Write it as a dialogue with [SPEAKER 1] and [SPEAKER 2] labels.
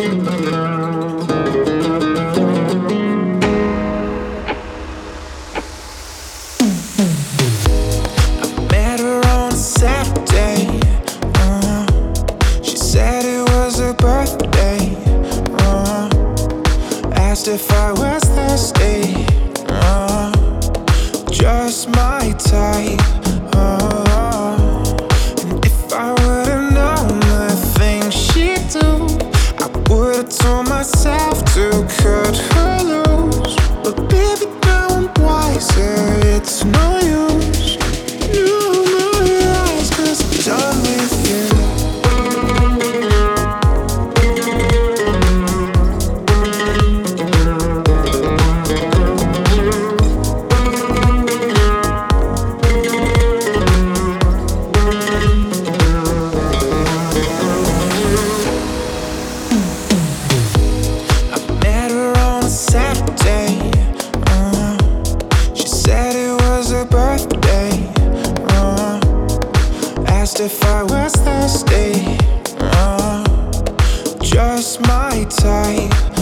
[SPEAKER 1] Met her on Saturday. She said it was her birthday. Asked if I was thirsty. Just my type. And if I would've known the things she'd do, I would've told myself to cut her loose. But baby, now I'm wiser. It's no use. You realize 'cause I'm done with you. Saturday, she said it was her birthday. Asked if I was thirsty. Just my type.